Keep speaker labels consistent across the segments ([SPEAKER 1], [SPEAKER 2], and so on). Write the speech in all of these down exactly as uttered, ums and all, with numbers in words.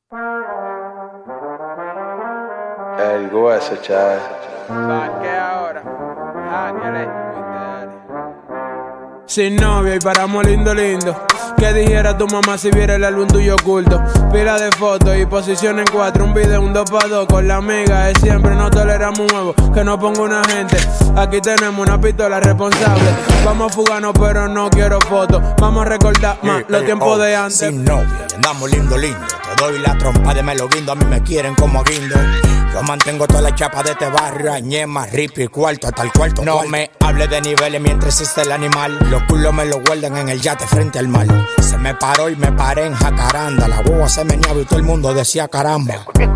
[SPEAKER 1] El hueso, chaval.
[SPEAKER 2] ¿Para qué ahora? Ah, que le... Sin novia y paramos lindo lindo. Que dijera tu mamá si viera el álbum tuyo oculto. Pila de fotos y posición en cuatro. Un video, un dos pa' dos con la amiga de siempre. No toleramos huevos, que no ponga una gente. Aquí tenemos una pistola responsable. Vamos a fugarnos pero no quiero fotos. Vamos a recordar más
[SPEAKER 3] hey,
[SPEAKER 2] los
[SPEAKER 3] hey,
[SPEAKER 2] tiempos
[SPEAKER 3] oh,
[SPEAKER 2] de antes.
[SPEAKER 3] Sin novia y andamos lindo lindo. Te doy la trompa de Melo Guindo. A mí me quieren como guindo. Yo mantengo toda la chapa de este barrio. Añema, rip y cuarto hasta el cuarto. No cuarto. Me hable de niveles mientras existe el animal. Los culos me los guardan en el yate frente al mar. Se me paró y me paré en jacaranda. La guagua se meneaba y todo el mundo decía caramba.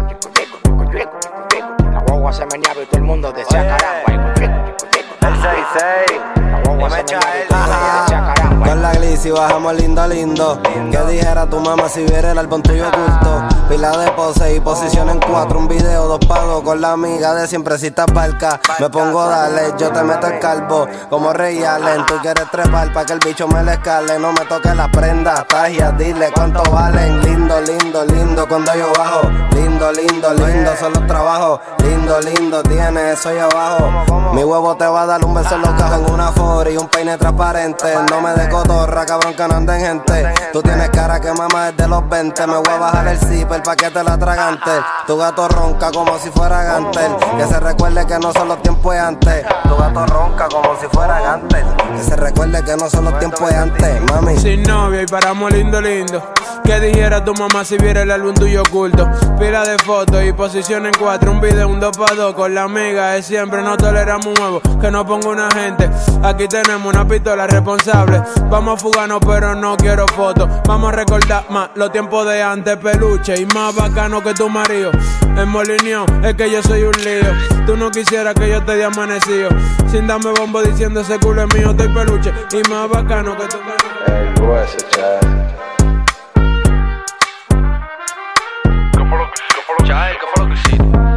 [SPEAKER 3] La guagua se meneaba y todo el mundo decía caramba.
[SPEAKER 1] El seis seis.
[SPEAKER 3] La guagua se meneaba y todo el mundo decía caramba.
[SPEAKER 4] Con la glitzy bajamos lindo lindo. Que dijera tu mamá si viera el álbum tuyo oculto. Pila de pose y posición en cuatro. Un video, dos pagos con la amiga de siempre si estás barca. Me pongo dale, yo te meto el calvo. Como Rey Allen, tú quieres trepar pa' que el bicho me le escale. No me toque la prenda, tagia, dile cuánto valen. Lindo, lindo, lindo cuando yo bajo. Lindo, lindo, lindo son los trabajos. Lindo, lindo tiene eso yo abajo. Mi huevo te va a dar un beso en los cajos. En una for y un peine transparente. No me de cotorra, cabrón, que no ande en gente. Tú tienes cara que mamá desde los veinte. Me voy a bajar el zipper pa' que te la tragante. Tu gato ronca como si fuera Gantel. Que se recuerde que no son los tiempos de antes. Tu gato ronca como si fuera Gantel. Que se recuerde que no son los tiempos de antes, mami.
[SPEAKER 2] Sin novia y paramos lindo lindo. Que dijera tu mamá si viera el álbum tuyo oculto. Pila de fotos y posición en cuatro. Un video, un dos pa' dos con la amiga de siempre. No toleramos huevos, que no ponga una gente. Aquí tenemos una pistola responsable. Vamos a fugarnos pero no quiero fotos. Vamos a recordar más los tiempos de antes. Peluche y más bacano que tu marido. En Molineo es que yo soy un lío. Tú no quisieras que yo te dé amanecido. Sin darme bombo diciendo ese culo es mío. Estoy peluche y más bacano que tu marido.
[SPEAKER 1] El hueso, chaval.
[SPEAKER 5] ¿Qué fue lo que hiciste? ¿Qué fue lo que hiciste?